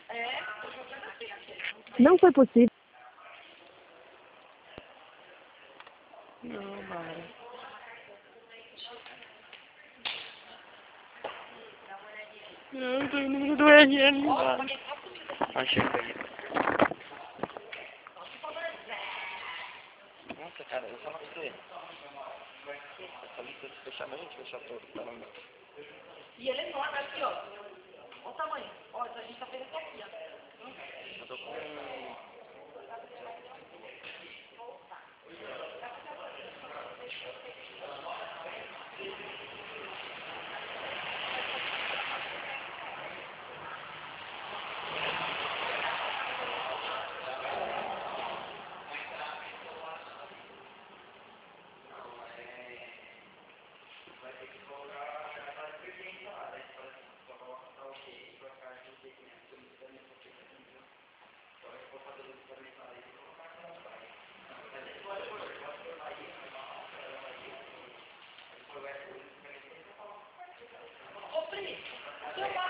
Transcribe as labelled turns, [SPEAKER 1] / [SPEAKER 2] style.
[SPEAKER 1] Não foi possível.
[SPEAKER 2] Não, Mara. Não, tô o número do RN, Mara. Achei aí. Nossa, cara, eu só não sei. Essa lista de fechamento, fechar todo, tá no meu.
[SPEAKER 3] E ele é enorme, aqui, ó. Olha o tamanho. Ó, a gente tá fazendo até aqui, ó.
[SPEAKER 2] Eu tô com...
[SPEAKER 3] Ô, Pri, seu